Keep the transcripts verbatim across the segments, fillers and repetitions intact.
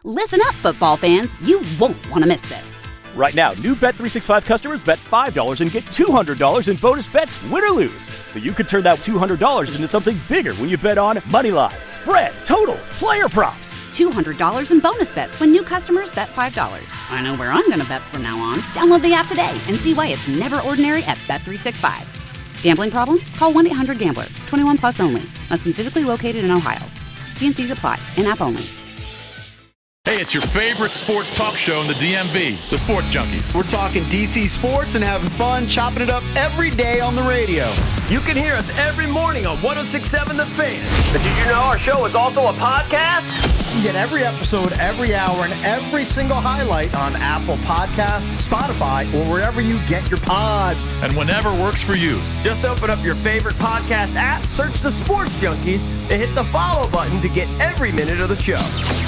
Listen up, football fans. You won't want to miss this. Right now, new Bet three sixty-five customers bet five dollars and get two hundred dollars in bonus bets, win or lose. So you could turn that two hundred dollars into something bigger when you bet on money line, spread, totals, player props. two hundred dollars in bonus bets when new customers bet five dollars. I know where I'm going to bet from now on. Download the app today and see why it's never ordinary at Bet three sixty-five. Gambling problem? Call one eight hundred gambler. twenty-one plus only. Must be physically located in Ohio. T and C's apply. In-app only. Hey, it's your favorite sports talk show in the D M V, the Sports Junkies. We're talking D C sports and having fun, chopping it up every day on the radio. You can hear us every morning on one oh six point seven The Fan. But did you know our show is also a podcast? You get every episode, every hour, and every single highlight on Apple Podcasts, Spotify, or wherever you get your pods. And whenever works for you. Just open up your favorite podcast app, search the Sports Junkies, and hit the follow button to get every minute of the show.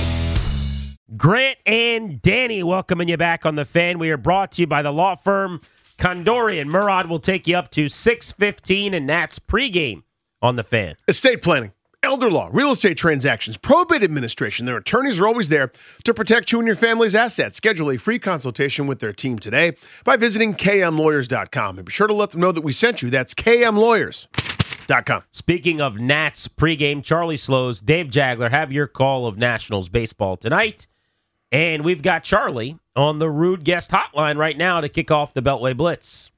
Grant and Danny welcoming you back on The Fan. We are brought to you by the law firm Condori, and Murad will take you up to six fifteen, and that's pregame on The Fan. Estate planning, elder law, real estate transactions, probate administration. Their attorneys are always there to protect you and your family's assets. Schedule a free consultation with their team today by visiting K M lawyers dot com. And be sure to let them know that we sent you. That's K M lawyers dot com. Speaking of Nats pregame, Charlie Slows, Dave Jagler have your call of Nationals baseball tonight. And we've got Charlie on the Rude Guest Hotline right now to kick off the Beltway Blitz.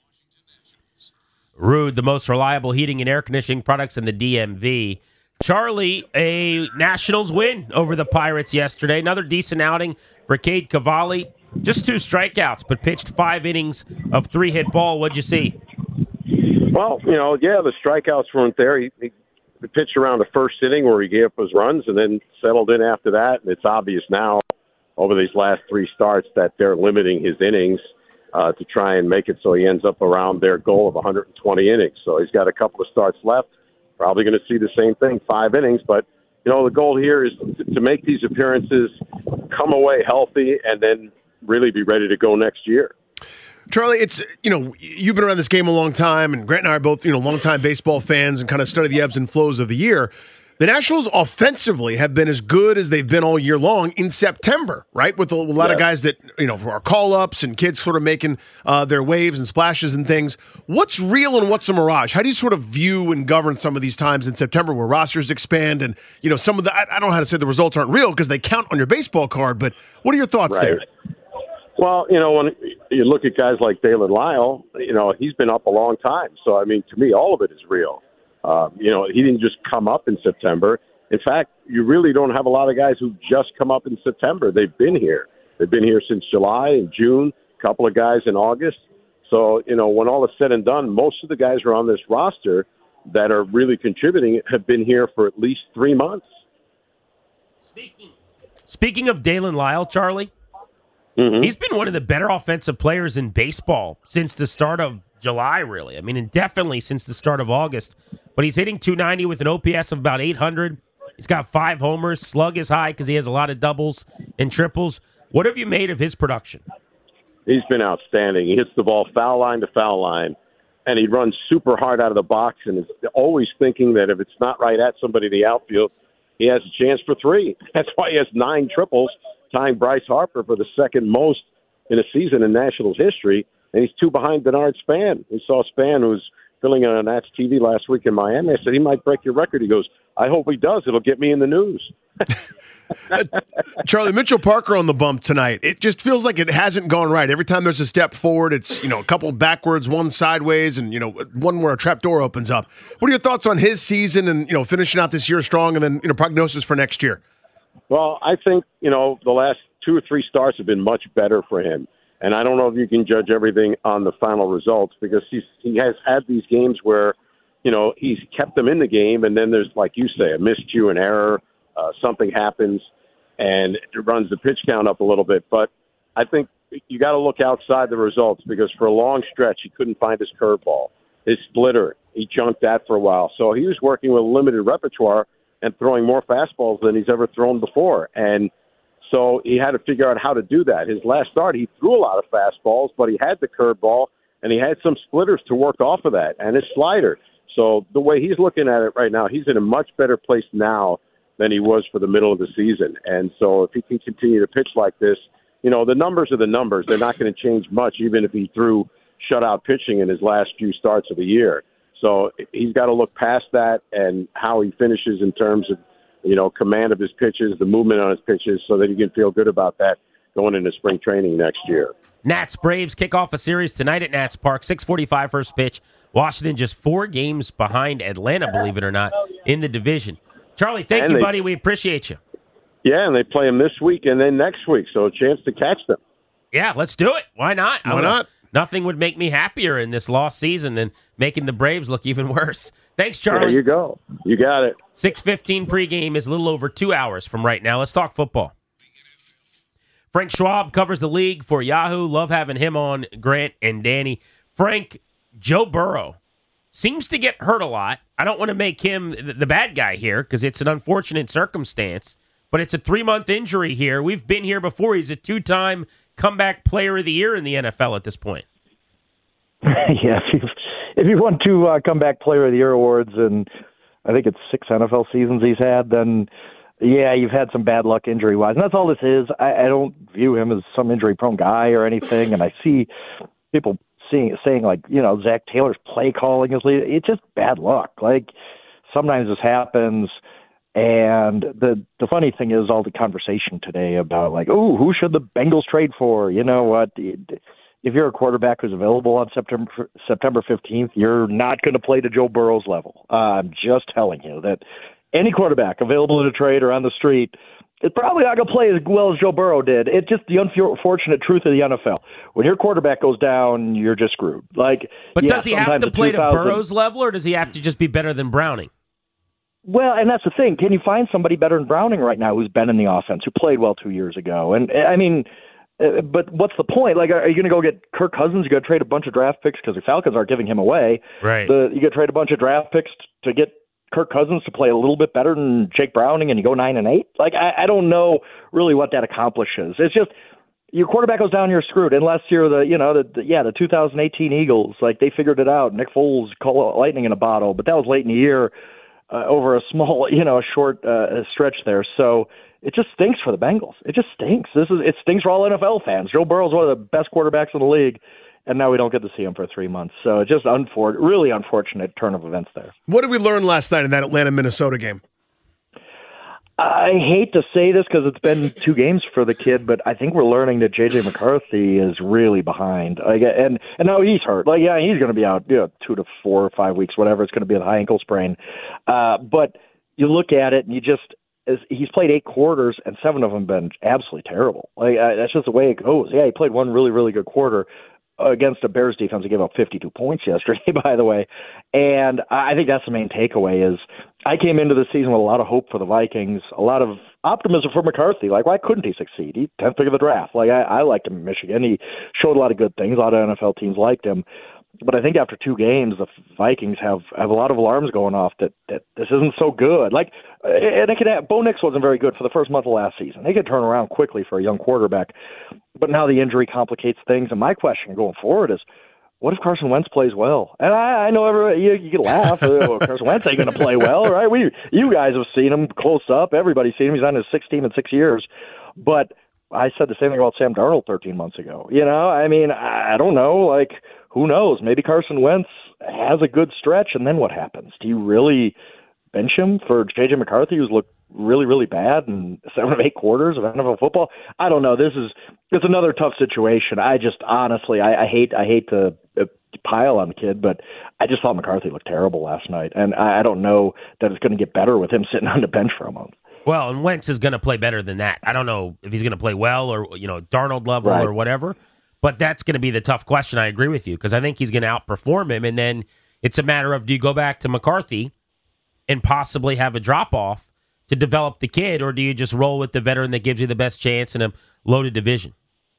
Rude, the most reliable heating and air conditioning products in the D M V. Charlie, a Nationals win over the Pirates yesterday. Another decent outing for Cade Cavalli. Just two strikeouts, but pitched five innings of three-hit ball. What'd you see? Well, you know, yeah, the strikeouts weren't there. He, he pitched around the first inning where he gave up his runs and then settled in after that. And it's obvious now over these last three starts that they're limiting his innings uh, to try and make it so he ends up around their goal of one hundred twenty innings. So he's got a couple of starts left. Probably going to see the same thing, five innings. But, you know, the goal here is to, to make these appearances, come away healthy, and then really be ready to go next year. Charlie, it's, you know, you've been around this game a long time, and Grant and I are both, you know, longtime baseball fans and kind of study the ebbs and flows of the year. The Nationals offensively have been as good as they've been all year long in September, right? With a, a lot yeah. of guys that, you know, are call-ups and kids sort of making uh, their waves and splashes and things. What's real and what's a mirage? How do you sort of view and govern some of these times in September where rosters expand and, you know, some of the, I, I don't know how to say the results aren't real because they count on your baseball card, but what are your thoughts right. there? Well, you know, when you look at guys like Dalen Lyle, you know, he's been up a long time. So, I mean, to me, all of it is real. Uh, you know, he didn't just come up in September. In fact, you really don't have a lot of guys who just come up in September. They've been here. They've been here since July and June, a couple of guys in August. So, you know, when all is said and done, most of the guys who are on this roster that are really contributing have been here for at least three months. Speaking, speaking of Dalen Lyle, Charlie, mm-hmm. he's been one of the better offensive players in baseball since the start of July, really. I mean, and definitely since the start of August. But he's hitting two ninety with an O P S of about eight hundred. He's got five homers. Slug is high because he has a lot of doubles and triples. What have you made of his production? He's been outstanding. He hits the ball foul line to foul line, and he runs super hard out of the box and is always thinking that if it's not right at somebody in the outfield, he has a chance for three. That's why he has nine triples, tying Bryce Harper for the second most in a season in Nationals history. And he's two behind Bernard Span. We saw Span, who was filling in on Nats T V last week in Miami. I said, he might break your record. He goes, I hope he does. It'll get me in the news. uh, Charlie, Mitchell Parker on the bump tonight. It just feels like it hasn't gone right. Every time there's a step forward, it's, you know, a couple backwards, one sideways, and, you know, one where a trap door opens up. What are your thoughts on his season and, you know, finishing out this year strong and then, you know, prognosis for next year? Well, I think, you know, the last two or three starts have been much better for him. And I don't know if you can judge everything on the final results because he's, he has had these games where, you know, he's kept them in the game, and then there's, like you say, a miscue, an error, uh, something happens, and it runs the pitch count up a little bit. But I think you got to look outside the results because for a long stretch he couldn't find his curveball, his splitter. He junked that for a while. So he was working with a limited repertoire and throwing more fastballs than he's ever thrown before. And so he had to figure out how to do that. His last start, he threw a lot of fastballs, but he had the curveball, and he had some splitters to work off of that, and his slider. So the way he's looking at it right now, he's in a much better place now than he was for the middle of the season. And so if he can continue to pitch like this, you know, the numbers are the numbers. They're not going to change much, even if he threw shutout pitching in his last few starts of the year. So he's got to look past that and how he finishes in terms of, you know, command of his pitches, the movement on his pitches, so that he can feel good about that going into spring training next year. Nats Braves kick off a series tonight at Nats Park, six forty-five first pitch. Washington just four games behind Atlanta, believe it or not, in the division. Charlie, thank and you, they, buddy. We appreciate you. Yeah, and they play them this week and then next week, so a chance to catch them. Yeah, let's do it. Why not? Why not? Nothing would make me happier in this lost season than making the Braves look even worse. Thanks, Charlie. There you go. You got it. six fifteen pregame is a little over two hours from right now. Let's talk football. Frank Schwab covers the league for Yahoo. Love having him on, Grant and Danny. Frank, Joe Burrow seems to get hurt a lot. I don't want to make him the bad guy here because it's an unfortunate circumstance, but it's a three-month injury here. We've been here before. He's a two-time comeback player of the year in the N F L at this point. Yeah, if you've, if you've won two uh, comeback player of the year awards, and I think it's six N F L seasons he's had, then yeah, you've had some bad luck injury-wise. And that's all this is. I, I don't view him as some injury-prone guy or anything, and I see people seeing, saying, like, you know, Zach Taylor's play calling is lead. It's just bad luck. Like, sometimes this happens. And the the funny thing is all the conversation today about, like, oh, who should the Bengals trade for? You know what? If you're a quarterback who's available on September September fifteenth, you're not going to play to Joe Burrow's level. Uh, I'm just telling you that any quarterback available in a trade or on the street is probably not going to play as well as Joe Burrow did. It's just the unfortunate truth of the N F L. When your quarterback goes down, you're just screwed. Like, But yeah, does he have to play to Burrow's level, or does he have to just be better than Browning? Well, and that's the thing. Can you find somebody better than Browning right now who's been in the offense, who played well two years ago? And, I mean, uh, but what's the point? Like, are you going to go get Kirk Cousins? You got to trade a bunch of draft picks because the Falcons aren't giving him away. Right. The, you got to trade a bunch of draft picks to get Kirk Cousins to play a little bit better than Jake Browning, and you go nine and eight. Like, I, I don't know really what that accomplishes. It's just your quarterback goes down, you're screwed. Unless you're the, you know, the, the yeah, the two thousand eighteen Eagles, like they figured it out. Nick Foles called lightning in a bottle, but that was late in the year. Uh, over a small, you know, a short uh, stretch there. So it just stinks for the Bengals. It just stinks. This is it stinks for all N F L fans. Joe Burrow's one of the best quarterbacks in the league, and now we don't get to see him for three months. So it's just unfor- really unfortunate turn of events there. What did we learn last night in that Atlanta-Minnesota game? I hate to say this because it's been two games for the kid, but I think we're learning that J J McCarthy is really behind. Like, and and now he's hurt. Like, yeah, he's going to be out, you know, two to four or five weeks, whatever. It's going to be a high ankle sprain. Uh, but you look at it and you just as he's played eight quarters and seven of them have been absolutely terrible. Like, uh, that's just the way it goes. Yeah, he played one really really good quarter against a Bears defense that gave up fifty-two points yesterday, by the way. And I think that's the main takeaway is I came into the season with a lot of hope for the Vikings, a lot of optimism for McCarthy. Like, why couldn't he succeed? He tenth pick of the draft. Like, I, I liked him in Michigan. He showed a lot of good things. A lot of N F L teams liked him. But I think after two games, the Vikings have, have a lot of alarms going off that, that this isn't so good. Like, and it could have, Bo Nix wasn't very good for the first month of last season. They could turn around quickly for a young quarterback. But now the injury complicates things. And my question going forward is, what if Carson Wentz plays well? And I, I know everybody, you, you can laugh. oh, Carson Wentz ain't going to play well, right? We, you guys have seen him close up. Everybody's seen him. He's on his sixth team in six years. But I said the same thing about Sam Darnold thirteen months ago. You know, I mean, I don't know. Like, who knows? Maybe Carson Wentz has a good stretch, and then what happens? Do you really bench him for J J McCarthy, who's looked really, really bad in seven of eight quarters of N F L football? I don't know. This is it's another tough situation. I just honestly, I, I hate, I hate to pile on the kid, but I just thought McCarthy looked terrible last night, and I, I don't know that it's going to get better with him sitting on the bench for a month. Well, and Wentz is going to play better than that. I don't know if he's going to play well or, you know, Darnold level right. or whatever, but that's going to be the tough question. I agree with you because I think he's going to outperform him, and then it's a matter of do you go back to McCarthy and possibly have a drop-off to develop the kid, or do you just roll with the veteran that gives you the best chance in a loaded division?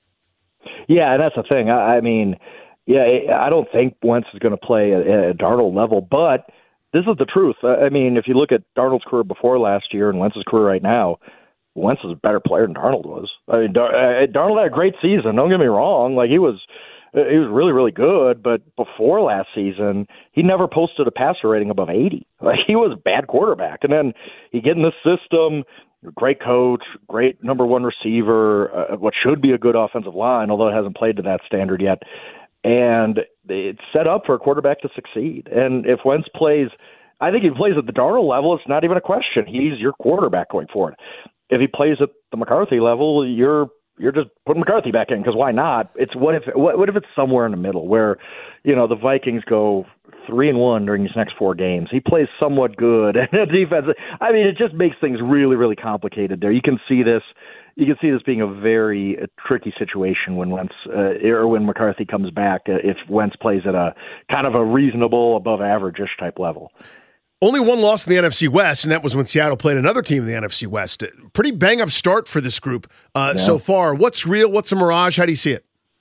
Yeah, and that's the thing. I, I mean, yeah, I don't think Wentz is going to play at a Darnold level, but this is the truth. I mean, if you look at Darnold's career before last year and Wentz's career right now, Wentz is a better player than Darnold was. I mean, Dar- Darnold had a great season. Don't get me wrong. Like, he was he was really, really good, but before last season, he never posted a passer rating above eighty. Like, he was a bad quarterback. And then he get in the system, great coach, great number one receiver, uh, what should be a good offensive line, although it hasn't played to that standard yet. And it's set up for a quarterback to succeed. And if Wentz plays, I think if he plays at the Darnold level, it's not even a question. He's your quarterback going forward. If he plays at the McCarthy level, you're You're just putting McCarthy back in, because why not? It's what if what, what if it's somewhere in the middle where, you know, the Vikings go three and one during these next four games. He plays somewhat good, and the defense. I mean, it just makes things really, really complicated there. You can see this. You can see this being a very uh, tricky situation when Wentz uh, or when McCarthy comes back. Uh, if Wentz plays at a kind of a reasonable, above average-ish type level. Only one loss in the N F C West, and that was when Seattle played another team in the N F C West. Pretty bang-up start for this group uh, yeah. so far. What's real? What's a mirage? How do you see it?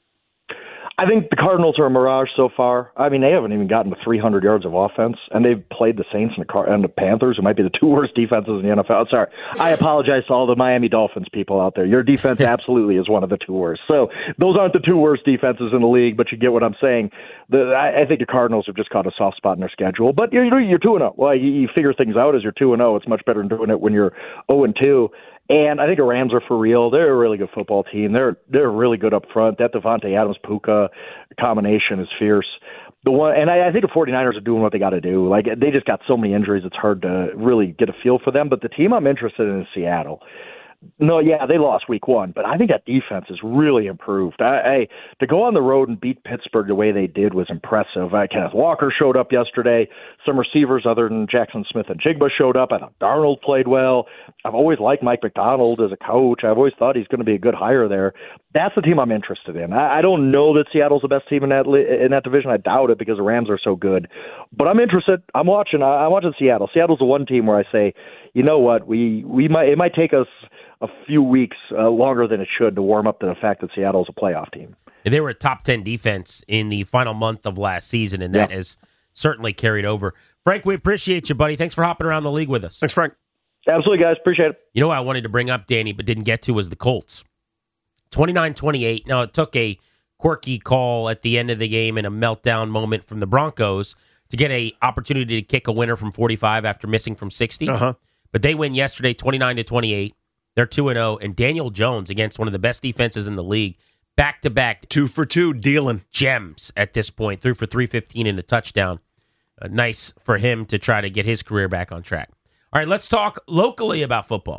I think the Cardinals are a mirage so far. I mean, they haven't even gotten to three hundred yards of offense, and they've played the Saints and the, Car- and the Panthers, who might be the two worst defenses in the N F L. Sorry, I apologize to all the Miami Dolphins people out there. Your defense absolutely is one of the two worst. So those aren't the two worst defenses in the league, but you get what I'm saying. The, I, I think the Cardinals have just caught a soft spot in their schedule. But you're you're two and zero. Well, you, you figure things out as you're two and zero. It's much better than doing it when you're zero and two. And I think the Rams are for real. They're a really good football team. They're they're really good up front. That Devontae Adams-Puka combination is fierce. The one, and I, I think the 49ers are doing what they got to do. Like, they just got so many injuries, it's hard to really get a feel for them. But the team I'm interested in is Seattle. No, yeah, they lost week one, but I think that defense has really improved. I, I to go on the road and beat Pittsburgh the way they did was impressive. Uh, Kenneth Walker showed up yesterday. Some receivers other than Jackson Smith and Jigba showed up. I thought Darnold played well. I've always liked Mike McDonald as a coach. I've always thought he's going to be a good hire there. That's the team I'm interested in. I, I don't know that Seattle's the best team in that in that division. I doubt it because the Rams are so good. But I'm interested. I'm watching. I, I'm watching Seattle. Seattle's the one team where I say, you know what, we we might it might take us a few weeks uh, longer than it should to warm up to the fact that Seattle's a playoff team. And they were a top ten defense in the final month of last season, and that yeah. has certainly carried over. Frank, we appreciate you, buddy. Thanks for hopping around the league with us. Thanks, Frank. Absolutely, guys. Appreciate it. You know what I wanted to bring up, Danny, but didn't get to was the Colts. twenty-nine twenty-eight. Now, it took a quirky call at the end of the game and a meltdown moment from the Broncos to get a opportunity to kick a winner from forty-five after missing from sixty. Uh-huh. But they win yesterday twenty-nine to twenty-eight. They're two and oh, and Daniel Jones against one of the best defenses in the league, back-to-back. Two for two, dealing. Gems at this point, threw for three fifteen and a touchdown. Uh, nice for him to try to get his career back on track. All right, let's talk locally about football.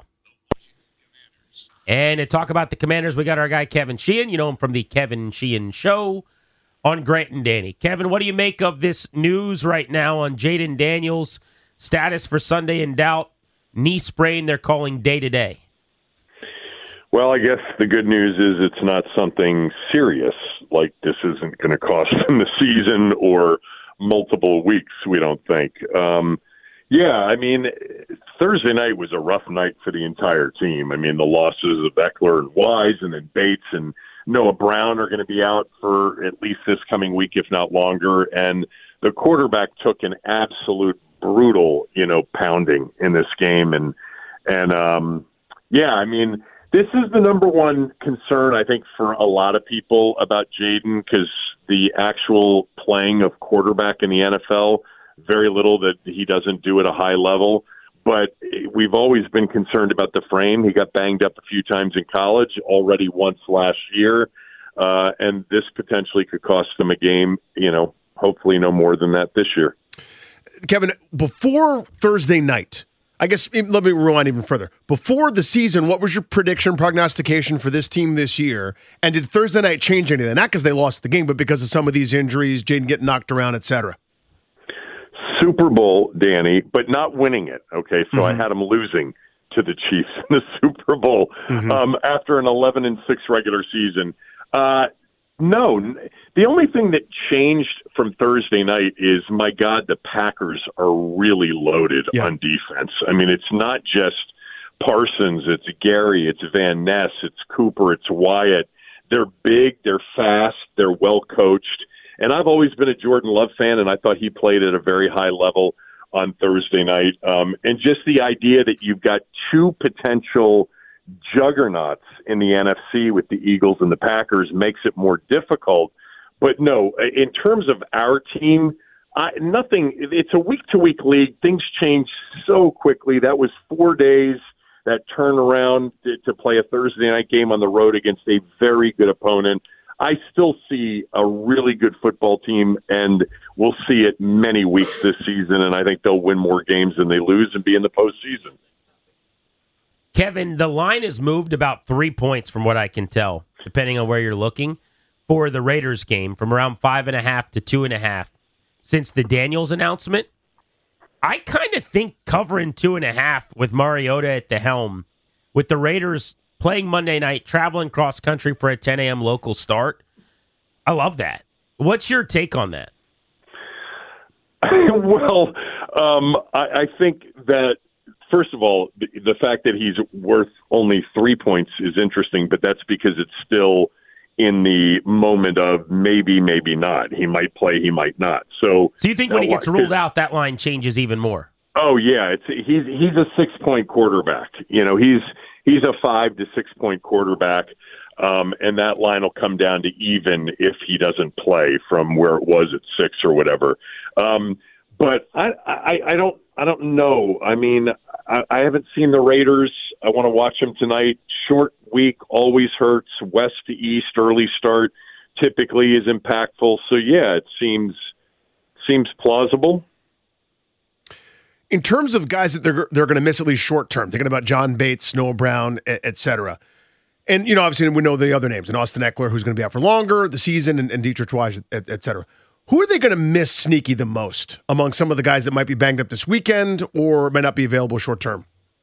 And to talk about the Commanders, we got our guy Kevin Sheehan. You know him from the Kevin Sheehan Show on Grant and Danny. Kevin, what do you make of this news right now on Jaden Daniels' status for Sunday in doubt? Knee sprain they're calling day-to-day. Well, I guess the good news is it's not something serious, like this isn't going to cost them the season or multiple weeks, we don't think. Um, yeah, I mean, Thursday night was a rough night for the entire team. I mean, the losses of Eckler and Wise and then Bates and Noah Brown are going to be out for at least this coming week, if not longer. And the quarterback took an absolute brutal, you know, pounding in this game. And, and um, yeah, I mean, this is the number one concern, I think, for a lot of people about Jaden, because the actual playing of quarterback in the N F L, very little that he doesn't do at a high level. But we've always been concerned about the frame. He got banged up a few times in college, already once last year, uh, and this potentially could cost them a game, you know, hopefully no more than that this year. Kevin, before Thursday night, I guess let me rewind even further. Before the season, what was your prediction, prognostication for this team this year? And did Thursday night change anything? Not because they lost the game, but because of some of these injuries, Jaden getting knocked around, et cetera. Super Bowl, Danny, but not winning it. Okay, so mm-hmm. I had them losing to the Chiefs in the Super Bowl mm-hmm. um, after an eleven and six regular season. Uh, no, the only thing that changed from Thursday night is, my God, the Packers are really loaded yeah. on defense. I mean, it's not just Parsons, it's Gary, it's Van Ness, it's Cooper, it's Wyatt. They're big, they're fast, they're well coached. And I've always been a Jordan Love fan, and I thought he played at a very high level on Thursday night. Um, and just the idea that you've got two potential juggernauts in the N F C with the Eagles and the Packers makes it more difficult. but no, in terms of our team, I, nothing. It's a week-to-week league. Things change so quickly. That was four days. That turnaround to, to play a Thursday night game on the road against a very good opponent. I still see a really good football team, and we'll see it many weeks this season, and I think they'll win more games than they lose and be in the postseason. Kevin, the line has moved about three points from what I can tell, depending on where you're looking, for the Raiders game, from around five and a half to two and a half since the Daniels announcement. I kind of think covering two and a half with Mariota at the helm, with the Raiders playing Monday night, traveling cross country for a ten a.m. local start. I love that. What's your take on that? Well, um, I, I think that, first of all, the, the fact that he's worth only three points is interesting, but that's because it's still in the moment of maybe, maybe not. He might play, he might not. So, so you think when he gets ruled out, that line changes even more? Oh yeah, it's he's he's a six point quarterback. You know, he's he's a five to six point quarterback, um, and that line will come down to even if he doesn't play from where it was at six or whatever. Um, but I, I I don't I don't know. I mean, I, I haven't seen the Raiders. I want to watch them tonight. Short week always hurts. West to east, early start typically is impactful. So yeah, it seems seems plausible. In terms of guys that they're they're going to miss at least short term, thinking about John Bates, Noah Brown, et cetera. And, you know, obviously we know the other names, and Austin Eckler, who's going to be out for longer, the season, and, and Dietrich Wise, et, et cetera. Who are they going to miss sneaky the most among some of the guys that might be banged up this weekend or might not be available short term?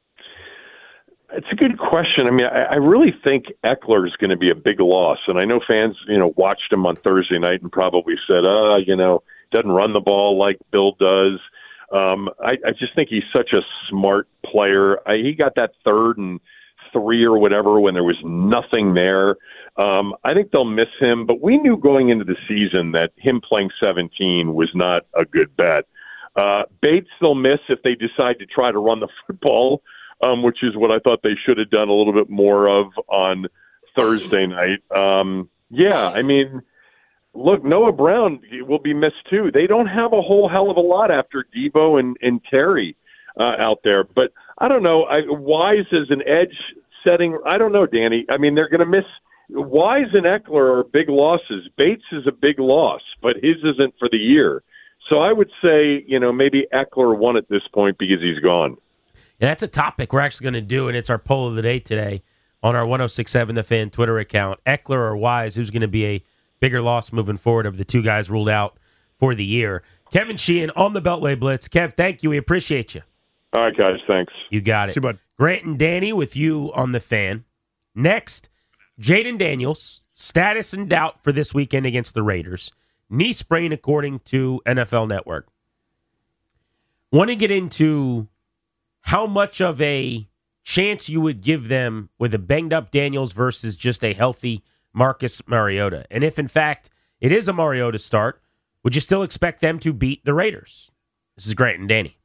It's a good question. I mean, I, I really think Eckler is going to be a big loss. And I know fans, you know, watched him on Thursday night and probably said, uh, you know, doesn't run the ball like Bill does. Um, I, I just think he's such a smart player. I, he got that third and three or whatever when there was nothing there. Um, I think they'll miss him, but we knew going into the season that him playing seventeen was not a good bet. Uh, Bates they'll miss if they decide to try to run the football, um, which is what I thought they should have done a little bit more of on Thursday night. Um, yeah, I mean, look, Noah Brown will be missed too. They don't have a whole hell of a lot after Debo and, and Terry uh, out there. But I don't know. I, Wise as an edge setting, I don't know, Danny. I mean, they're going to miss Wise and Eckler are big losses. Bates is a big loss, but his isn't for the year. So I would say, you know, maybe Eckler won at this point because he's gone. Yeah, that's a topic we're actually going to do, and it's our poll of the day today on our ten sixty-seven The Fan Twitter account. Eckler or Wise, who's going to be a bigger loss moving forward of the two guys ruled out for the year? Kevin Sheehan on the Beltway Blitz. Kev, thank you. We appreciate you. All right, guys. Thanks. You got it. See you, bud. Grant and Danny with you on the Fan. Next, Jaden Daniels, status in doubt for this weekend against the Raiders. Knee sprain, according to N F L Network. Want to get into how much of a chance you would give them with a banged-up Daniels versus just a healthy Marcus Mariota. And if, in fact, it is a Mariota start, would you still expect them to beat the Raiders? This is Grant and Danny.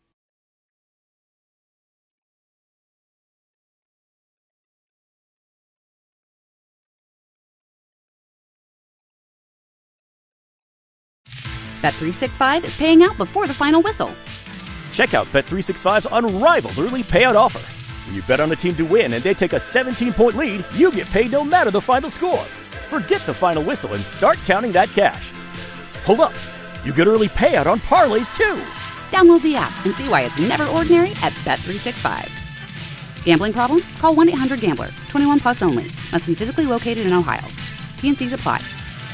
Bet three sixty-five is paying out before the final whistle. Check out Bet three sixty-five's unrivaled early payout offer. When you bet on a team to win and they take a seventeen-point lead, you get paid no matter the final score. Forget the final whistle and start counting that cash. Hold up. You get early payout on parlays, too. Download the app and see why it's never ordinary at Bet three sixty-five. Gambling problem? Call one eight hundred gambler. twenty-one plus only. Must be physically located in Ohio. T N Cs apply.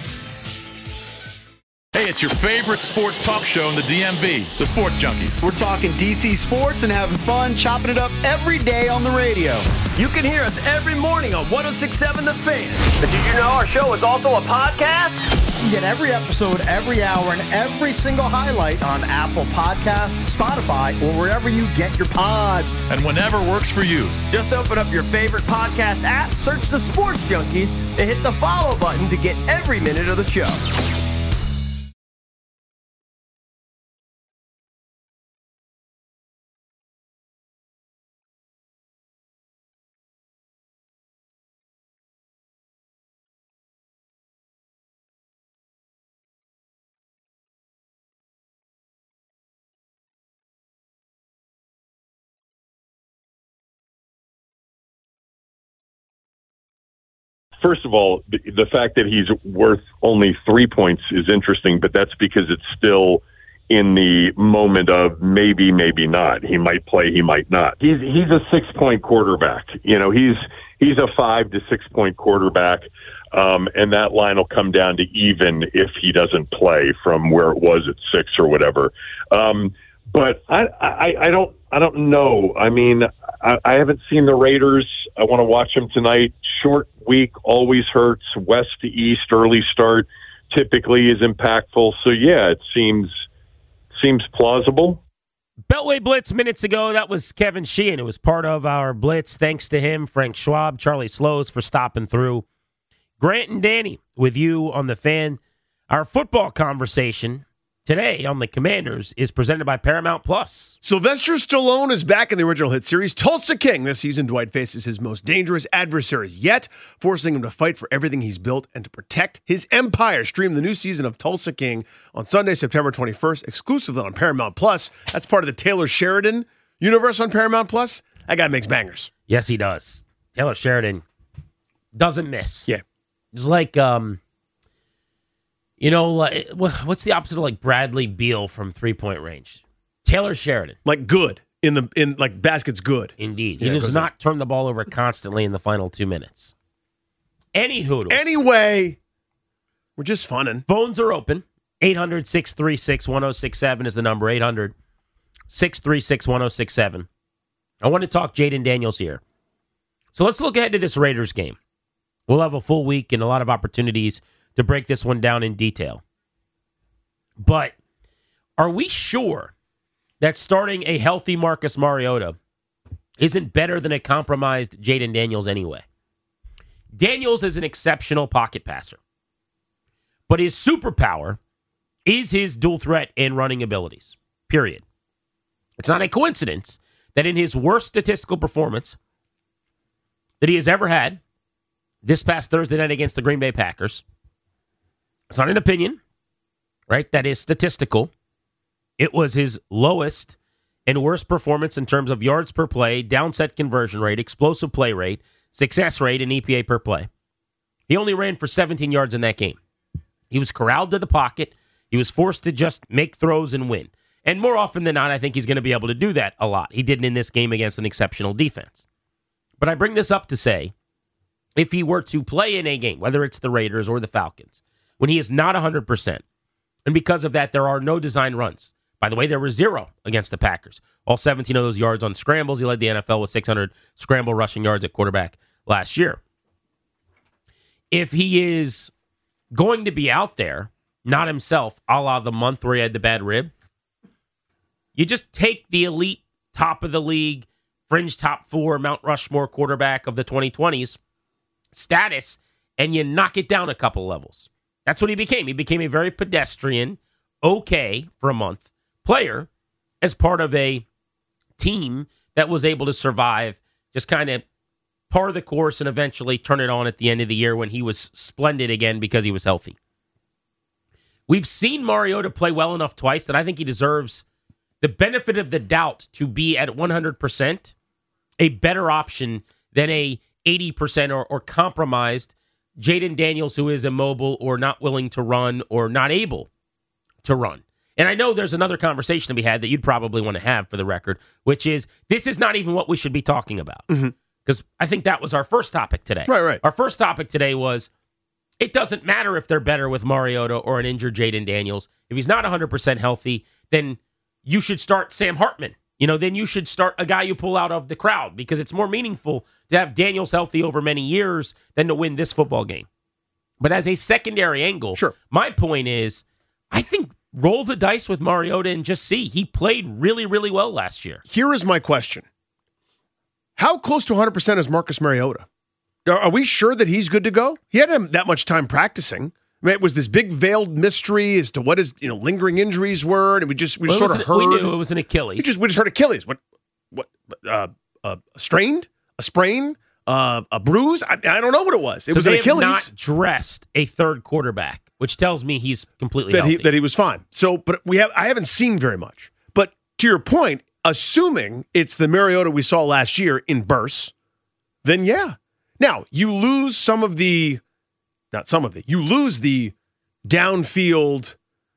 Hey, it's your favorite sports talk show in the D M V, the Sports Junkies. We're talking D C sports and having fun, chopping it up every day on the radio. You can hear us every morning on ten sixty-seven The Fan. But did you know our show is also a podcast? You get every episode, every hour, and every single highlight on Apple Podcasts, Spotify, or wherever you get your pods. And whenever works for you. Just open up your favorite podcast app, search The Sports Junkies, and hit the follow button to get every minute of the show. first of all, the, the fact that he's worth only three points is interesting, but that's because it's still in the moment of maybe, maybe not. He might play, he might not. He's he's a six point quarterback. You know, he's he's a five to six point quarterback, um, and that line will come down to even if he doesn't play from where it was at six or whatever. Um, but I, I I don't I don't know. I mean, I, I haven't seen the Raiders. I want to watch them tonight. Short week always hurts. West to east, early start typically is impactful. So yeah, it seems. Seems plausible. Beltway Blitz minutes ago, that was Kevin Sheehan. It was part of our Blitz. Thanks to him, Frank Schwab, Charlie Slows for stopping through. Grant and Danny with you on the Fan. Our football conversation today on the Commanders is presented by Paramount Plus. Sylvester Stallone is back in the original hit series Tulsa King. This season, Dwight faces his most dangerous adversaries yet, forcing him to fight for everything he's built and to protect his empire. Stream the new season of Tulsa King on Sunday, September twenty-first, exclusively on Paramount Plus. That's part of the Taylor Sheridan universe on Paramount Plus. That guy makes bangers. Yes, he does. Taylor Sheridan doesn't miss. Yeah. It's like... um. You know, like, what's the opposite of like Bradley Beal from three-point range? Taylor Sheridan. Like good. In the in like baskets good. Indeed. He yeah, does not turn the ball over constantly in the final two minutes. Any hoodles. Anyway, we're just funning. Phones are open. eight hundred, six three six, one oh six seven is the number. eight hundred, six three six, one oh six seven. I want to talk Jayden Daniels here. So let's look ahead to this Raiders game. We'll have a full week and a lot of opportunities to break this one down in detail. But are we sure that starting a healthy Marcus Mariota isn't better than a compromised Jayden Daniels anyway? Daniels is an exceptional pocket passer, but his superpower is his dual threat and running abilities, period. It's not a coincidence that in his worst statistical performance that he has ever had this past Thursday night against the Green Bay Packers, it's not an opinion, right? That is statistical. It was his lowest and worst performance in terms of yards per play, downset conversion rate, explosive play rate, success rate, and E P A per play. He only ran for seventeen yards in that game. He was corralled to the pocket. He was forced to just make throws and win. And more often than not, I think he's going to be able to do that a lot. He didn't in this game against an exceptional defense. But I bring this up to say, if he were to play in a game, whether it's the Raiders or the Falcons, when he is not one hundred percent. And because of that, there are no design runs. By the way, there were zero against the Packers. All seventeen of those yards on scrambles. He led the N F L with six hundred scramble rushing yards at quarterback last year. If he is going to be out there, not himself, a la the month where he had the bad rib, you just take the elite top of the league, fringe top four, Mount Rushmore quarterback of the twenty twenties status, and you knock it down a couple levels. That's what he became. He became a very pedestrian, okay for a month, player as part of a team that was able to survive, just kind of part of the course and eventually turn it on at the end of the year when he was splendid again because he was healthy. We've seen Mariota play well enough twice that I think he deserves the benefit of the doubt to be at one hundred percent a better option than a eighty percent or, or compromised Jayden Daniels, who is immobile or not willing to run or not able to run. And I know there's another conversation to be had that you'd probably want to have for the record, which is this is not even what we should be talking about. Because mm-hmm. I think that was our first topic today. Right, right. Our first topic today was it doesn't matter if they're better with Mariota or an injured Jayden Daniels. If he's not one hundred percent healthy, then you should start Sam Hartman. You know, then you should start a guy you pull out of the crowd because it's more meaningful to have Daniels healthy over many years than to win this football game. But as a secondary angle, sure. My point is, I think roll the dice with Mariota and just see. He played really, really well last year. Here is my question. How close to one hundred percent is Marcus Mariota? Are we sure that he's good to go? He hadn't that much time practicing. I mean, it was this big veiled mystery as to what his you know lingering injuries were, and we just we well, just sort of an, heard. We knew it was an Achilles. We just we just heard Achilles. What what uh, uh, strained, a sprain, uh, a bruise? I, I don't know what it was. It so was they an Achilles. Have not dressed a third quarterback, which tells me he's completely that healthy. he that he was fine. So, but we have I haven't seen very much. But to your point, assuming it's the Mariota we saw last year in bursts, then yeah. Now, you lose some of the, not some of it, you lose the downfield,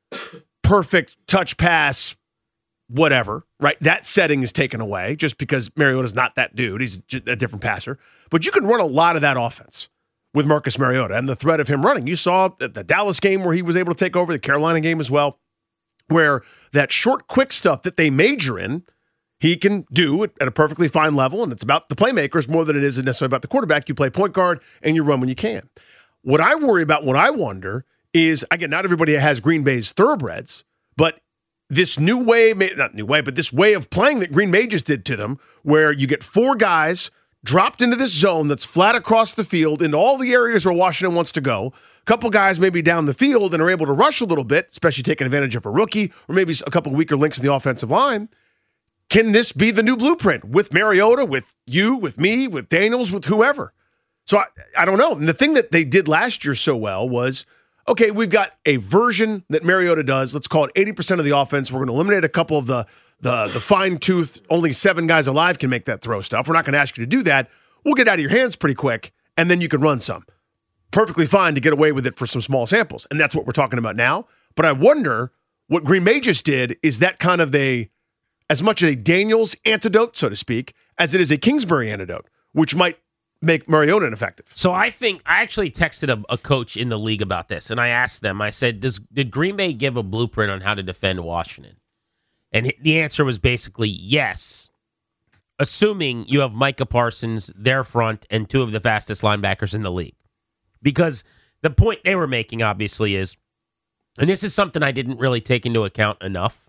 perfect touch pass, whatever, right? That setting is taken away just because Mariota's not that dude. He's a different passer. But you can run a lot of that offense with Marcus Mariota and the threat of him running. You saw the Dallas game where he was able to take over, the Carolina game as well, where that short, quick stuff that they major in, he can do it at a perfectly fine level, and it's about the playmakers more than it is necessarily about the quarterback. You play point guard, and you run when you can. What I worry about, what I wonder is, again, not everybody has Green Bay's thoroughbreds, but this new way, not new way, but this way of playing that Green Bay just did to them, where you get four guys dropped into this zone that's flat across the field into all the areas where Washington wants to go. A couple guys maybe down the field and are able to rush a little bit, especially taking advantage of a rookie or maybe a couple weaker links in the offensive line. Can this be the new blueprint with Mariota, with you, with me, with Daniels, with whoever? So I, I don't know. And the thing that they did last year so well was, okay, we've got a version that Mariota does. Let's call it eighty percent of the offense. We're going to eliminate a couple of the the, the fine-tooth, only seven guys alive can make that throw stuff. We're not going to ask you to do that. We'll get out of your hands pretty quick, and then you can run some. Perfectly fine to get away with it for some small samples. And that's what we're talking about now. But I wonder what Green Bay just did, is that kind of a, as much a Daniels antidote, so to speak, as it is a Kingsbury antidote, which might make Mariota ineffective. So I think, I actually texted a, a coach in the league about this, and I asked them, I said, Does, did Green Bay give a blueprint on how to defend Washington? And the answer was basically yes, assuming you have Micah Parsons, their front, and two of the fastest linebackers in the league. Because the point they were making, obviously, is, and this is something I didn't really take into account enough,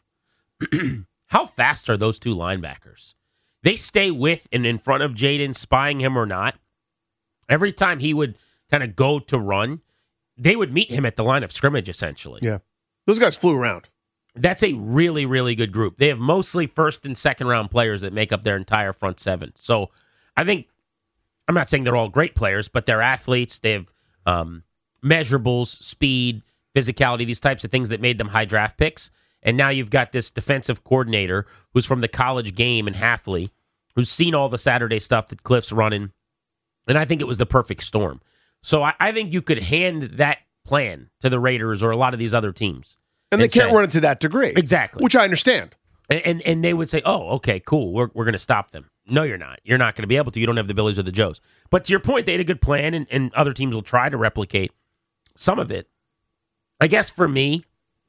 how fast are those two linebackers? They stay with and in front of Jaden, spying him or not. Every time he would kind of go to run, they would meet him at the line of scrimmage, essentially. Yeah. Those guys flew around. That's a really, really good group. They have mostly first and second round players that make up their entire front seven. So I think, I'm not saying they're all great players, but they're athletes. They have um, measurables, speed, physicality, these types of things that made them high draft picks. And now you've got this defensive coordinator who's from the college game in Hafley, who's seen all the Saturday stuff that Cliff's running. And I think it was the perfect storm. So I, I think you could hand that plan to the Raiders or a lot of these other teams. And, and they can't say, run it to that degree. Exactly. Which I understand. And and, and they would say, oh, okay, cool, we're, we're going to stop them. No, you're not. You're not going to be able to. You don't have the Billies or the Joes. But to your point, they had a good plan, and, and other teams will try to replicate some of it. I guess for me,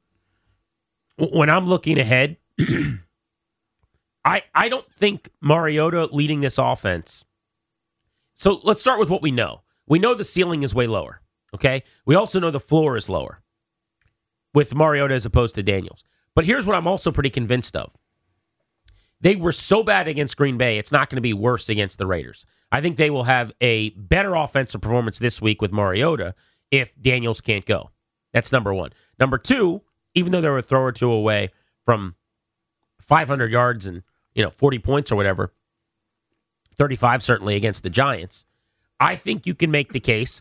when I'm looking ahead, I I don't think Mariota leading this offense. So let's start with what we know. We know the ceiling is way lower, okay? We also know the floor is lower with Mariota as opposed to Daniels. But here's what I'm also pretty convinced of. They were so bad against Green Bay, it's not going to be worse against the Raiders. I think they will have a better offensive performance this week with Mariota if Daniels can't go. That's number one. Number two, even though they were a throw or two away from five hundred yards and, you know, forty points or whatever, thirty-five certainly against the Giants, I think you can make the case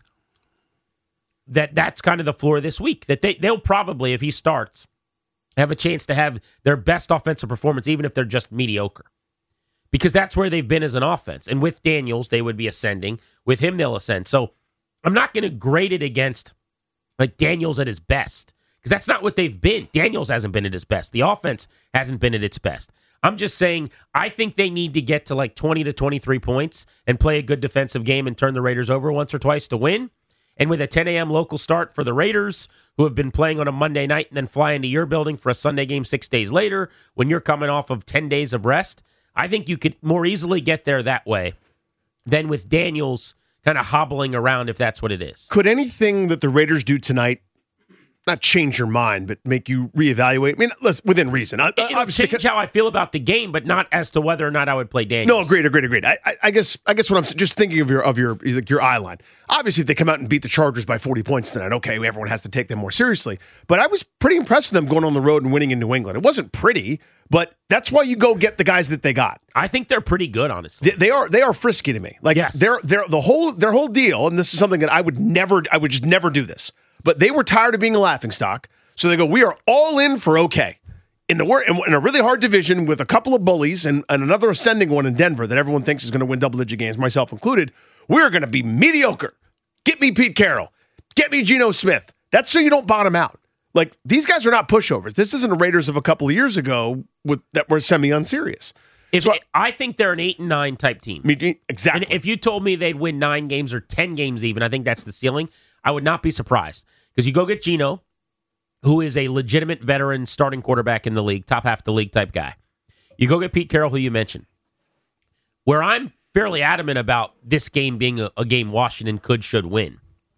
that that's kind of the floor this week, that they, they'll probably, if he starts, have a chance to have their best offensive performance, even if they're just mediocre. Because that's where they've been as an offense. And with Daniels, they would be ascending. With him, they'll ascend. So I'm not going to grade it against like Daniels at his best, because that's not what they've been. Daniels hasn't been at his best. The offense hasn't been at its best. I'm just saying I think they need to get to like twenty to twenty-three points and play a good defensive game and turn the Raiders over once or twice to win. And with a ten a.m. local start for the Raiders, who have been playing on a Monday night and then fly into your building for a Sunday game six days later, when you're coming off of ten days of rest, I think you could more easily get there that way than with Daniels kind of hobbling around, if that's what it is. Could anything that the Raiders do tonight not change your mind, but make you reevaluate? I mean, within reason. I, It'll obviously, change how I feel about the game, but not as to whether or not I would play Daniels. No, agreed, agreed, agreed. I, I, I guess, I guess what I'm just thinking of your of your like your eye line. Obviously, if they come out and beat the Chargers by forty points tonight, okay, everyone has to take them more seriously. But I was pretty impressed with them going on the road and winning in New England. It wasn't pretty, but that's why you go get the guys that they got. I think they're pretty good, honestly. They, they are. They are frisky to me. Like yes. they're they're the whole their whole deal. And this is something that I would never. I would just never do this. But they were tired of being a laughingstock. So they go, we are all in for okay. In the in a really hard division with a couple of bullies and, and another ascending one in Denver that everyone thinks is going to win double-digit games, myself included, we're going to be mediocre. Get me Pete Carroll. Get me Geno Smith. That's so you don't bottom out. Like, these guys are not pushovers. This isn't the Raiders of a couple of years ago with that were semi-unserious. If so, it, I think they're an eight and nine type team. Me, exactly. And if you told me they'd win nine games or ten games even, I think that's the ceiling, I would not be surprised. Because you go get Geno, who is a legitimate veteran starting quarterback in the league, top half of the league type guy. You go get Pete Carroll, who you mentioned. Where I'm fairly adamant about this game being a, a game Washington could, should win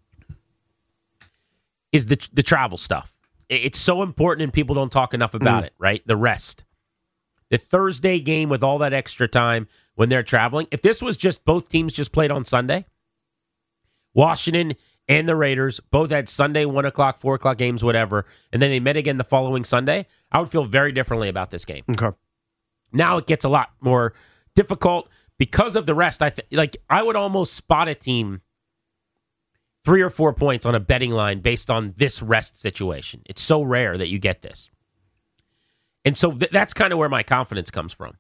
is the the travel stuff. It's so important and people don't talk enough about mm. it, right? The rest. The Thursday game with all that extra time when they're traveling. If this was just both teams just played on Sunday, Washington and the Raiders both had Sunday, one o'clock, four o'clock games, whatever, and then they met again the following Sunday, I would feel very differently about this game. Okay. Now it gets a lot more difficult because of the rest. I th- like I would almost spot a team three or four points on a betting line based on this rest situation. It's so rare that you get this. And so th- that's kind of where my confidence comes from.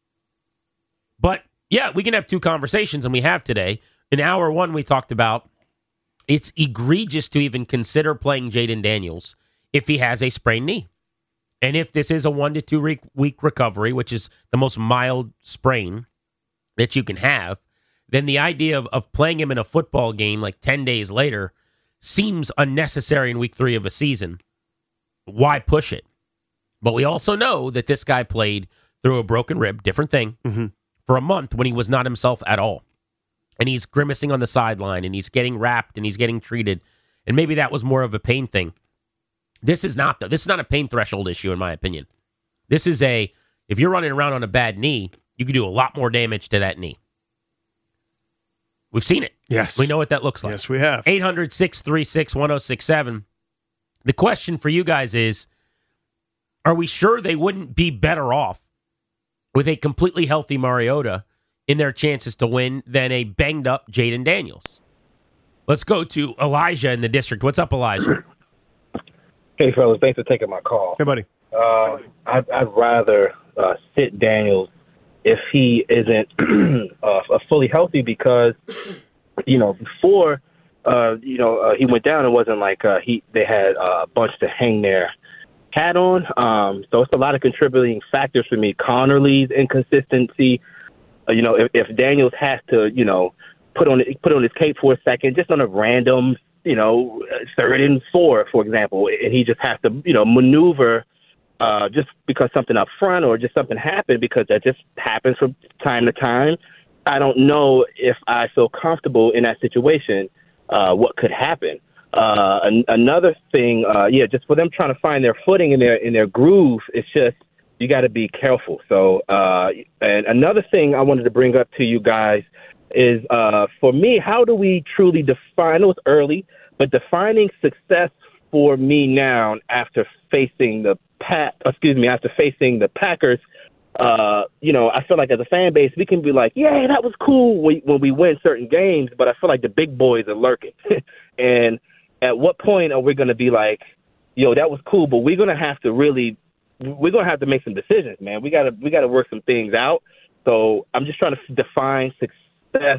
But, yeah, we can have two conversations, and we have today. In hour one, we talked about it's egregious to even consider playing Jayden Daniels if he has a sprained knee. And if this is a one to two week, week recovery, which is the most mild sprain that you can have, then the idea of, of playing him in a football game like ten days later seems unnecessary in week three of a season. Why push it? But we also know that this guy played through a broken rib, different thing, mm-hmm. for a month when he was not himself at all. And he's grimacing on the sideline, and he's getting wrapped, and he's getting treated. And maybe that was more of a pain thing. This is not, though. This is not a pain threshold issue, in my opinion. This is a, if you're running around on a bad knee, you can do a lot more damage to that knee. We've seen it. Yes. We know what that looks like. Yes, we have. eight hundred, six three six, one oh six seven. The question for you guys is, are we sure they wouldn't be better off with a completely healthy Mariota in their chances to win than a banged-up Jayden Daniels? Let's go to Elijah in the district. What's up, Elijah? Hey, fellas. Thanks for taking my call. Hey, buddy. Uh, I'd, I'd rather uh, sit Daniels if he isn't uh, fully healthy because, you know, before, uh, you know, uh, he went down, it wasn't like uh, he they had uh, a bunch to hang their hat on. Um, so it's a lot of contributing factors for me. Connerly's inconsistency. Uh, you know, if, if Daniels has to, you know, put on put on his cape for a second, just on a random, you know, third and four, for example, and he just has to, you know, maneuver uh, just because something up front or just something happened, because that just happens from time to time. I don't know if I feel comfortable in that situation, uh, what could happen. Uh, an- another thing, uh, yeah, just for them trying to find their footing in their in their groove, it's just you got to be careful. So, uh, and another thing I wanted to bring up to you guys is, uh, for me, how do we truly define? I know it's early, but defining success for me now after facing the Pat, excuse me, after facing the Packers. Uh, you know, I feel like as a fan base, we can be like, yeah, that was cool when, when we win certain games, but I feel like the big boys are lurking. And at what point are we going to be like, yo, that was cool, but we're going to have to really, we're going to have to make some decisions, man. We got to, we got to work some things out. So I'm just trying to define success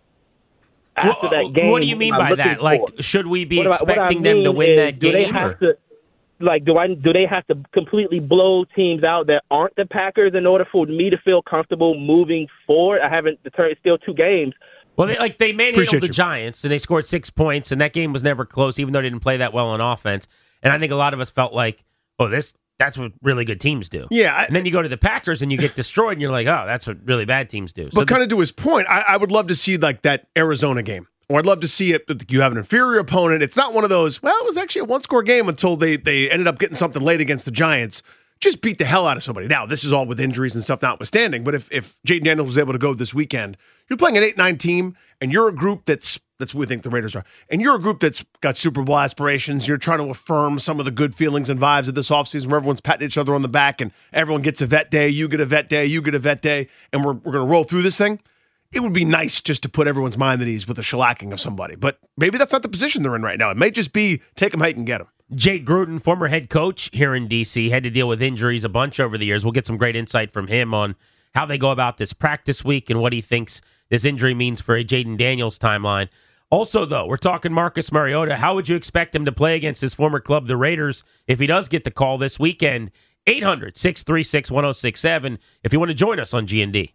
after well, that game. What do you mean by that? For. Like, should we be what expecting I, I mean them to win is, that do game? They have or? to, Like, do I do they have to completely blow teams out that aren't the Packers in order for me to feel comfortable moving forward? I haven't determined. It's still two games. Well, they, like they manhandled Appreciate the you. Giants, and they scored six points, and that game was never close, even though they didn't play that well on offense. And I think a lot of us felt like, oh, this that's what really good teams do. Yeah. I, and then you go to the Packers, and you get destroyed, and you're like, oh, that's what really bad teams do. So but kind of to his point, I, I would love to see like that Arizona game. Or I'd love to see it that you have an inferior opponent. It's not one of those, well, it was actually a one-score game until they they ended up getting something late against the Giants. Just beat the hell out of somebody. Now, this is all with injuries and stuff notwithstanding, but if if Jayden Daniels was able to go this weekend, you're playing an eight nine team, and you're a group that's, that's what we think the Raiders are, and you're a group that's got Super Bowl aspirations. You're trying to affirm some of the good feelings and vibes of this offseason where everyone's patting each other on the back, and everyone gets a vet day, you get a vet day, you get a vet day, and we're, we're going to roll through this thing. It would be nice just to put everyone's mind at ease with a shellacking of somebody. But maybe that's not the position they're in right now. It may just be take them how you can get them. Jake Gruden, former head coach here in D C, had to deal with injuries a bunch over the years. We'll get some great insight from him on how they go about this practice week and what he thinks this injury means for a Jayden Daniels timeline. Also, though, we're talking Marcus Mariota. How would you expect him to play against his former club, the Raiders, if he does get the call this weekend? eight hundred, six three six, one oh six seven if you want to join us on G and D.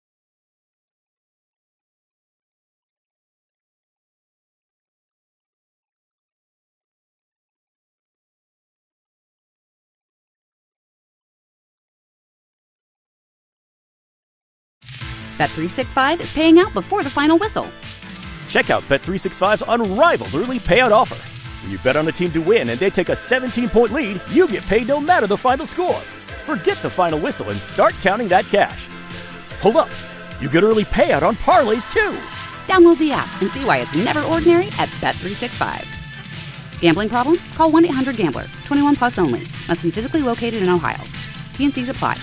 Bet three sixty-five is paying out before the final whistle. Check out Bet three sixty-five's unrivaled early payout offer. When you bet on a team to win and they take a seventeen-point lead, you get paid no matter the final score. Forget the final whistle and start counting that cash. Hold up. You get early payout on parlays, too. Download the app and see why it's never ordinary at Bet three sixty-five. Gambling problem? Call one eight hundred gambler. twenty-one plus only. Must be physically located in Ohio. T and Cs apply.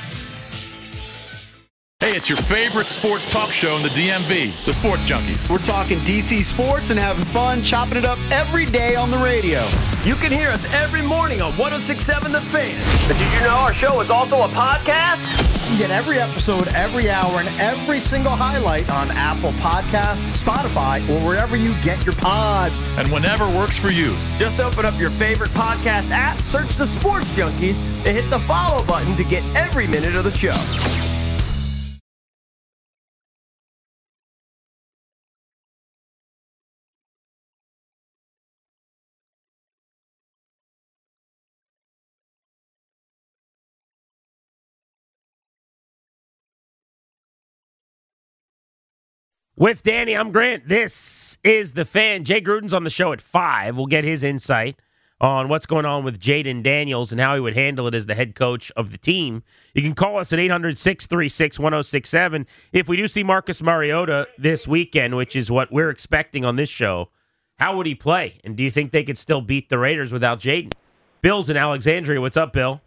Hey, it's your favorite sports talk show in the D M V, the Sports Junkies. We're talking D C sports and having fun, chopping it up every day on the radio. You can hear us every morning on one oh six point seven The Fan. But did you know our show is also a podcast? You can get every episode, every hour, and every single highlight on Apple Podcasts, Spotify, or wherever you get your pods. And whenever works for you. Just open up your favorite podcast app, search the Sports Junkies, and hit the follow button to get every minute of the show. With Danny, I'm Grant. This is The Fan. Jay Gruden's on the show at five. We'll get his insight on what's going on with Jayden Daniels and how he would handle it as the head coach of the team. You can call us at eight hundred, six three six, one oh six seven. If we do see Marcus Mariota this weekend, which is what we're expecting on this show, how would he play? And do you think they could still beat the Raiders without Jayden? Bill's in Alexandria. What's up, Bill?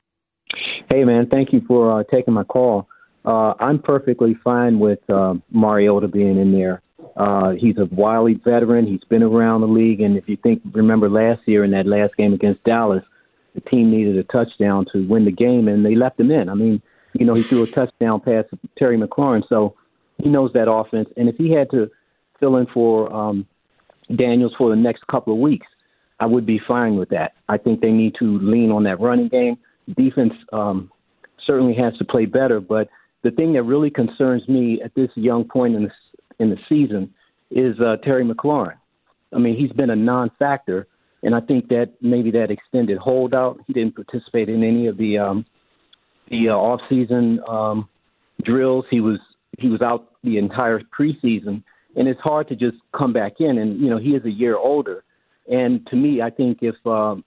Hey, man. Thank you for uh, taking my call. Uh, I'm perfectly fine with uh, Mariota being in there. Uh, he's a wily veteran. He's been around the league. And if you think, remember last year in that last game against Dallas, the team needed a touchdown to win the game, and they left him in. I mean, you know, he threw a touchdown pass to Terry McLaurin, so he knows that offense. And if he had to fill in for um, Daniels for the next couple of weeks, I would be fine with that. I think they need to lean on that running game. Defense um, certainly has to play better, but the thing that really concerns me at this young point in the, in the season is uh, Terry McLaurin. I mean, he's been a non-factor, and I think that maybe that extended holdout. He didn't participate in any of the um, the uh, off-season um, drills. He was he was out the entire preseason, and it's hard to just come back in. And you know, he is a year older, and to me, I think if uh,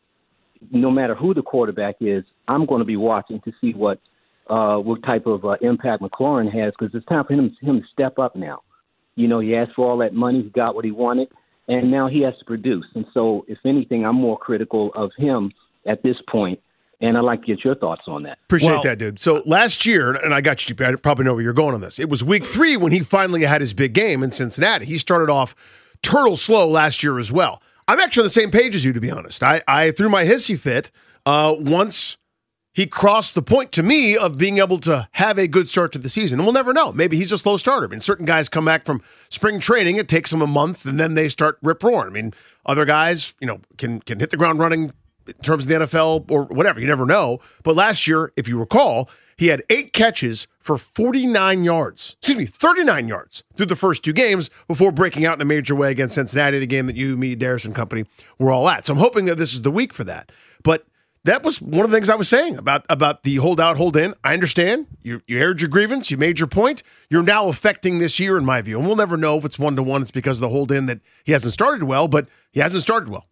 no matter who the quarterback is, I'm going to be watching to see what. Uh, what type of uh, impact McLaurin has, because it's time for him, him to step up now. You know, he asked for all that money, he got what he wanted, and now he has to produce. And so, if anything, I'm more critical of him at this point, and I'd like to get your thoughts on that. Appreciate well, that, dude. So last year, and I got you, I probably know where you're going on this, it was week three when he finally had his big game in Cincinnati. He started off turtle slow last year as well. I'm actually on the same page as you, to be honest. I, I threw my hissy fit uh, once he crossed the point to me of being able to have a good start to the season. And we'll never know. Maybe he's a slow starter. I mean, certain guys come back from spring training. It takes them a month, and then they start rip-roaring. I mean, other guys, you know, can can hit the ground running in terms of the N F L or whatever. You never know. But last year, if you recall, he had eight catches for forty-nine yards. Excuse me, thirty-nine yards through the first two games before breaking out in a major way against Cincinnati, the game that you, me, Darius, and company were all at. So I'm hoping that this is the week for that. But that was one of the things I was saying about, about the hold out, hold in. I understand. You you aired your grievance. You made your point. You're now affecting this year, in my view. And we'll never know if it's one-to-one. It's because of the hold in that he hasn't started well, but he hasn't started well.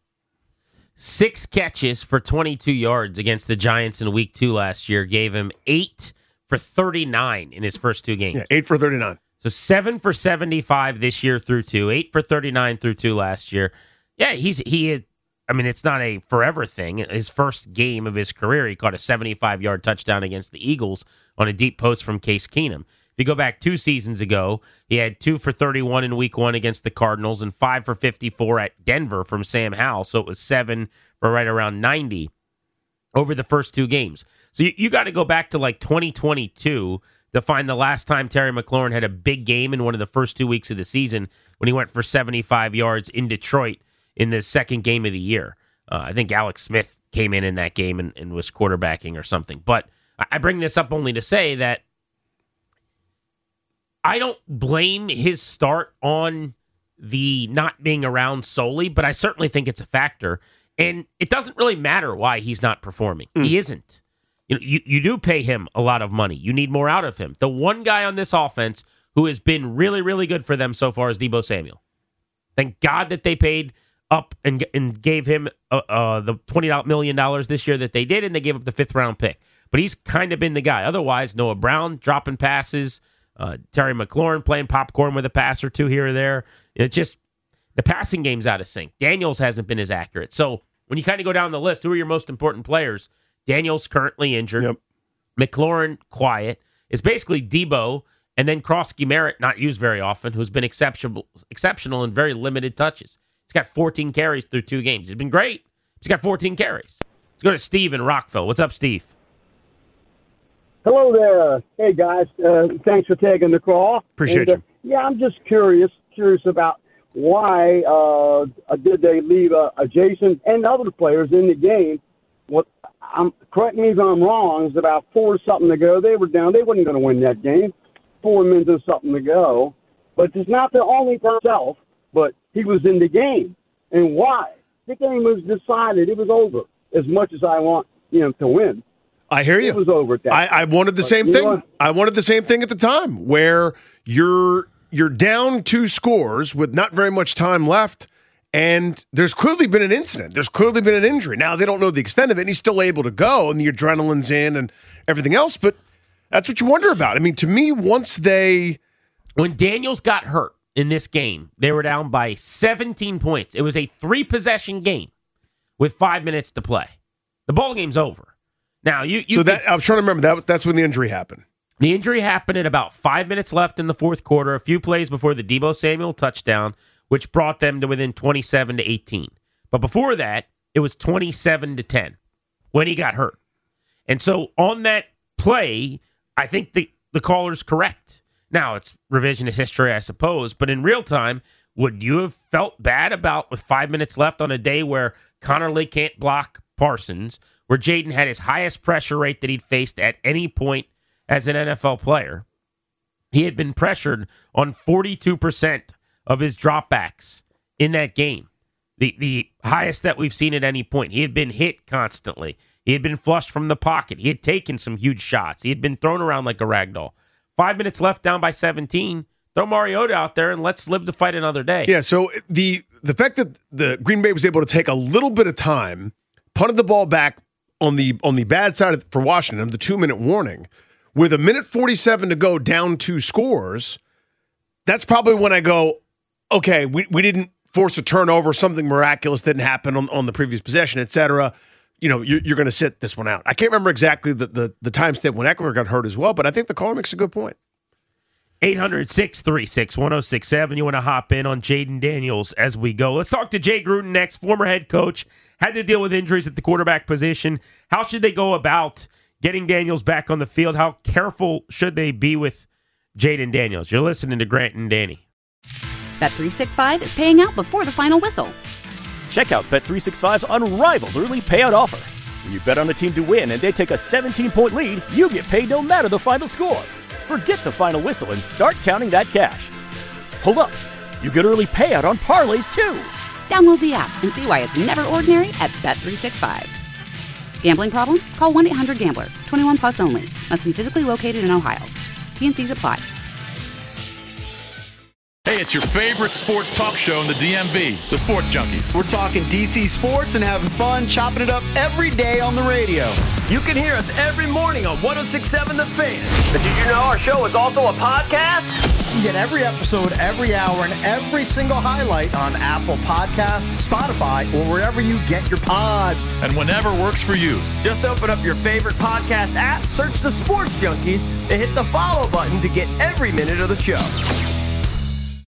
Six catches for twenty-two yards against the Giants in week two last year gave him eight for thirty-nine in his first two games. Yeah, eight for thirty-nine. So seven for seventy-five this year through two, eight for thirty-nine through two last year. Yeah, he's he had, I mean, it's not a forever thing. His first game of his career, he caught a seventy-five-yard touchdown against the Eagles on a deep post from Case Keenum. If you go back two seasons ago, he had two for thirty-one in week one against the Cardinals and five for fifty-four at Denver from Sam Howell. So it was seven for right around ninety over the first two games. So you, you got to go back to like twenty twenty-two to find the last time Terry McLaurin had a big game in one of the first two weeks of the season when he went for seventy-five yards in Detroit in the second game of the year. Uh, I think Alex Smith came in in that game and, and was quarterbacking or something. But I bring this up only to say that I don't blame his start on the not being around solely, but I certainly think it's a factor. And it doesn't really matter why he's not performing. Mm. He isn't. You know, you, you do pay him a lot of money. You need more out of him. The one guy on this offense who has been really, really good for them so far is Deebo Samuel. Thank God that they paid up and and gave him uh, uh, the twenty million dollars this year that they did, and they gave up the fifth-round pick. But he's kind of been the guy. Otherwise, Noah Brown dropping passes, uh, Terry McLaurin playing popcorn with a pass or two here or there. It's just the passing game's out of sync. Daniels hasn't been as accurate. So when you kind of go down the list, who are your most important players? Daniels currently injured. Yep. McLaurin quiet. It's basically Deebo and then Krosky Merritt, not used very often, who's been exceptional, exceptional in very limited touches. He's got fourteen carries through two games. He's been great. He's got fourteen carries. Let's go to Steve in Rockville. What's up, Steve? Hello there. Hey, guys. Uh, thanks for taking the call. Appreciate and, uh, you. Yeah, I'm just curious, curious about why uh, did they leave uh, Jason and other players in the game. What I'm correct me if I'm wrong. It's about four something to go. They were down. They weren't going to win that game. Four minutes and something to go. But it's not the only for himself. But he was in the game, and why? The game was decided. It was over. As much as I want you know to win, I hear you. It was over. At that I, I wanted the but same you thing. know I wanted the same thing at the time, where you're you're down two scores with not very much time left. And there's clearly been an incident. There's clearly been an injury. Now, they don't know the extent of it, and he's still able to go, and the adrenaline's in and everything else, but that's what you wonder about. I mean, to me, once they... When Daniels got hurt in this game, they were down by seventeen points. It was a three-possession game with five minutes to play. The ball game's over. Now, you... you so that I was trying to remember, that was, that's when the injury happened. The injury happened at about five minutes left in the fourth quarter, a few plays before the Deebo Samuel touchdown, which brought them to within twenty-seven to eighteen. But before that, it was twenty-seven to ten when he got hurt. And so on that play, I think the, the caller's correct. Now, it's revisionist history, I suppose, but in real time, would you have felt bad about with five minutes left on a day where Connor Lee can't block Parsons, where Jaden had his highest pressure rate that he'd faced at any point as an N F L player? He had been pressured on forty-two percent of his dropbacks in that game, the the highest that we've seen at any point. He had been hit constantly. He had been flushed from the pocket. He had taken some huge shots. He had been thrown around like a rag doll. Five minutes left, down by seventeen. Throw Mariota out there and let's live to fight another day. Yeah, so the the fact that the Green Bay was able to take a little bit of time, punted the ball back on the on the bad side of, for Washington, the two-minute warning, with a minute forty-seven to go, down two scores, that's probably when I go, okay, we, we didn't force a turnover, something miraculous didn't happen on, on the previous possession, et cetera. You know, you're, you're going to sit this one out. I can't remember exactly the, the, the time step when Eckler got hurt as well, but I think the caller makes a good point. eight hundred, six three six, one oh six seven. You want to hop in on Jaden Daniels as we go. Let's talk to Jay Gruden next, former head coach, had to deal with injuries at the quarterback position. How should they go about getting Daniels back on the field? How careful should they be with Jaden Daniels? You're listening to Grant and Danny. Bet three sixty-five is paying out before the final whistle. Check out Bet three sixty-five's unrivaled early payout offer. When you bet on a team to win and they take a seventeen-point lead, you get paid no matter the final score. Forget the final whistle and start counting that cash. Hold up. You get early payout on parlays, too. Download the app and see why it's never ordinary at Bet three sixty-five. Gambling problem? Call one eight hundred gambler. twenty-one plus only. Must be physically located in Ohio. T and C's apply. Hey, it's your favorite sports talk show in the D M V, the Sports Junkies. We're talking D C sports and having fun, chopping it up every day on the radio. You can hear us every morning on one oh six point seven The Fan. But did you know our show is also a podcast? You get every episode, every hour, and every single highlight on Apple Podcasts, Spotify, or wherever you get your pods. And whenever works for you. Just open up your favorite podcast app, search The Sports Junkies, and hit the follow button to get every minute of the show.